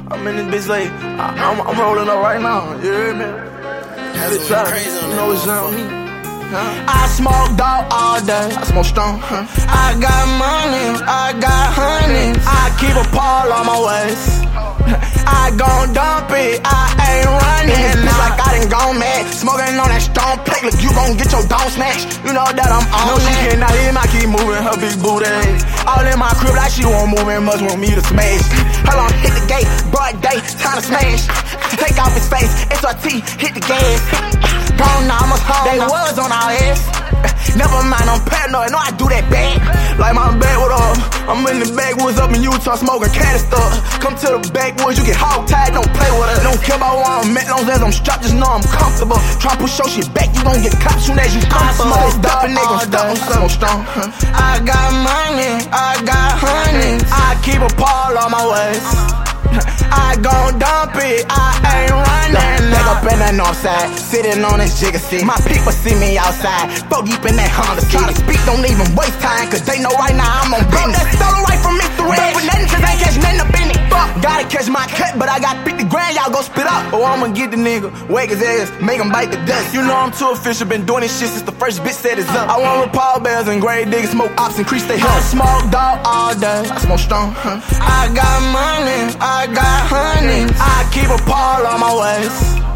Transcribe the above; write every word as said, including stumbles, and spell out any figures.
I'm in this bitch like, I, I'm, I'm rolling up right now, you hear me? Bitch, I, you know what's on me. Huh? I smoke dog all day, I smoke strong, huh? I got money, I got honey, I keep a pole on my waist. I gon' dump it, I ain't running. This bitch like I done gone mad, smoking on that strong plate, look you gon' get your dome smashed. You know that I'm on. No, she cannot hear me, I keep moving her big booty. All in my crib like she won't move and must want me to smash. Hold on, hit the gate, broad day, time to smash. Take off his face, S R T, hit the gas. Gone now, I'm a home. They was on our ass. Never mind, I'm paranoid, no I do that bad. Like my backwoods up, I'm in the backwoods up in Utah smoking candy stuff. Come to the backwoods, you get hog tied, don't play with us. Don't care about where I'm at, long as I'm strapped, just know I'm comfortable. Try to push your shit back, you gon' get caught soon as you come. I smoke stuff and niggas stop, I'm so strong. I got money, I got honey, I keep a pole on my waist. I gon' dump it, I ain't running. Back up in that north side, sitting on this jigger seat. My people see me outside, four deep in that Honda City. Try to speak, don't even waste time, cause they know right now I'm on business. That stolen right from Mister Red, but nothing cause I ain't catch nothing up in it. Fuck, gotta catch my cut, but I got fifty grand, y'all gon' spit up. Or I'ma get the nigga, wake his ass, make him bite the dust. You know I'm too official, been doing this shit since the first bitch said it's up. I want with Paul Bells and grave diggers, smoke ops, increase they health. I smoke dog all day, I smoke strong, huh? I got money, I got honey, I keep a pole on my waist.